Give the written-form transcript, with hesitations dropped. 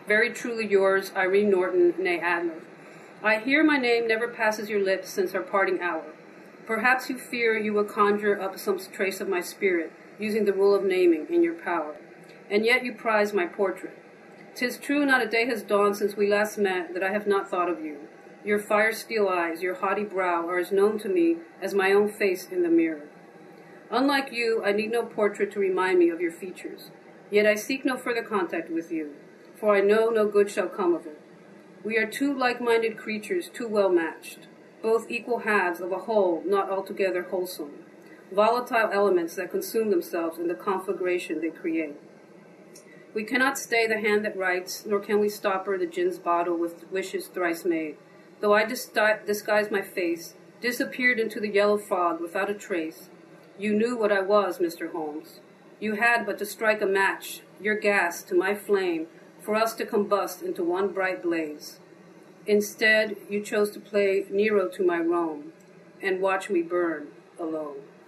Very truly yours, Irene Norton, née Adler. I hear my name never passes your lips since our parting hour. Perhaps you fear you will conjure up some trace of my spirit, using the rule of naming in your power. And yet you prize my portrait. 'Tis true not a day has dawned since we last met that I have not thought of you. Your fire-steel eyes, your haughty brow are as known to me as my own face in the mirror. Unlike you, I need no portrait to remind me of your features. Yet I seek no further contact with you, for I know no good shall come of it. We are two like-minded creatures too well matched, both equal halves of a whole not altogether wholesome, volatile elements that consume themselves in the conflagration they create. We cannot stay the hand that writes, nor can we stopper the gin's bottle with wishes thrice made. Though I disguised my face, disappeared into the yellow fog without a trace, you knew what I was, Mr. Holmes. You had but to strike a match, your gas, to my flame, for us to combust into one bright blaze. Instead, you chose to play Nero to my Rome, and watch me burn alone.